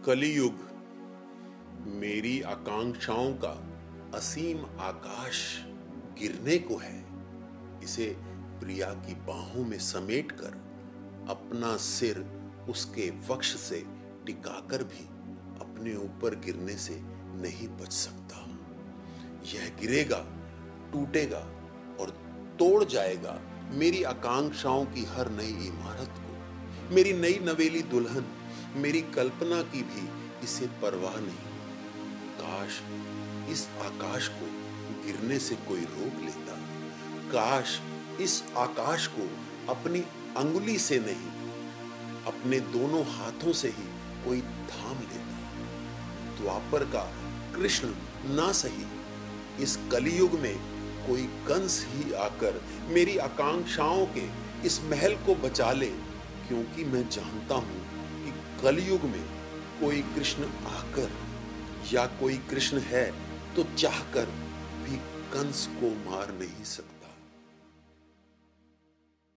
कलियुग मेरी आकांक्षाओं का असीम आकाश गिरने को है। इसे प्रिया की बाहों में समेटकर अपना सिर उसके वक्ष से टिकाकर भी अपने ऊपर गिरने से नहीं बच सकता। यह गिरेगा, टूटेगा और तोड़ जाएगा मेरी आकांक्षाओं की हर नई इमारत को। मेरी नई नवेली दुल्हन, मेरी कल्पना की भी इसे परवाह नहीं। काश इस आकाश को गिरने से कोई रोक लेता। काश इस आकाश को अपनी अंगुली से नहीं, अपने दोनों हाथों से ही कोई थाम लेता। द्वापर का कृष्ण ना सही, इस कलियुग में कोई कंस ही आकर मेरी आकांक्षाओं के इस महल को बचा ले, क्योंकि मैं जानता हूं कि कलियुग में कोई कृष्ण आकर या कोई कृष्ण है तो चाहकर भी कंस को मार नहीं सकता।